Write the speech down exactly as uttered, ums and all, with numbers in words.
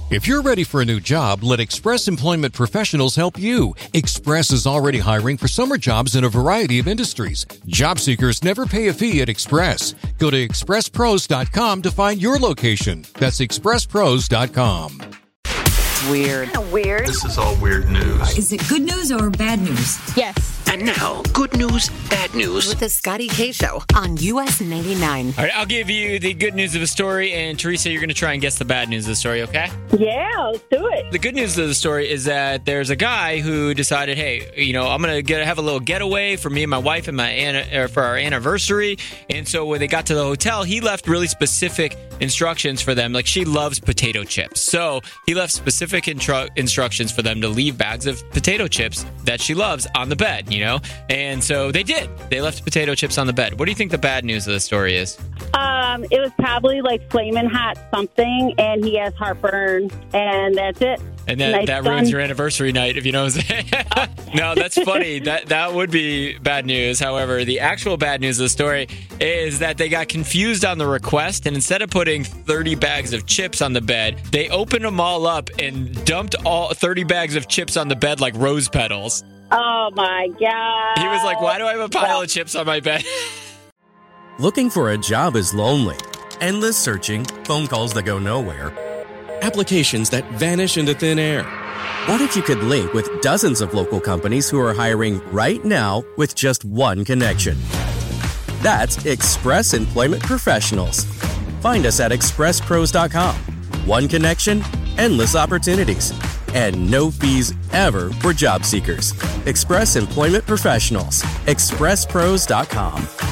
If you're ready for a new job, let Express Employment Professionals help you. Express is already hiring for summer jobs in a variety of industries. Job seekers never pay a fee at Express. Go to express pros dot com to find your location. That's express pros dot com. Weird. Weird. This is all weird news. Is it good news or bad news? Yes. And now, good news, bad news. With the Scotty K Show on U S ninety-nine. All right, I'll give you the good news of the story, and Teresa, you're going to try and guess the bad news of the story, okay? Yeah, let's do it. The good news of the story is that there's a guy who decided, hey, you know, I'm going to get have a little getaway for me and my wife and my or for our anniversary. And so when they got to the hotel, he left really specific instructions for them. Like, she loves potato chips. So he left specific intru- instructions for them to leave bags of potato chips that she loves on the bed, you know? And so they did. They left potato chips on the bed. What do you think the bad news of the story is? Um, it was probably like flaming hot something, and he has heartburn, and that's it. And that, Nice that done. ruins your anniversary night, if you know what I'm saying. No, that's funny. That that would be bad news. However, the actual bad news of the story is that they got confused on the request, and instead of putting thirty bags of chips on the bed, they opened them all up and dumped all thirty bags of chips on the bed like rose petals. Oh, my God. He was like, why do I have a pile of chips on my bed? Looking for a job is lonely. Endless searching, phone calls that go nowhere, applications that vanish into thin air. What if you could link with dozens of local companies who are hiring right now with just one connection? That's Express Employment Professionals. Find us at express pros dot com. One connection, endless opportunities, and no fees ever for job seekers. Express Employment Professionals. express pros dot com.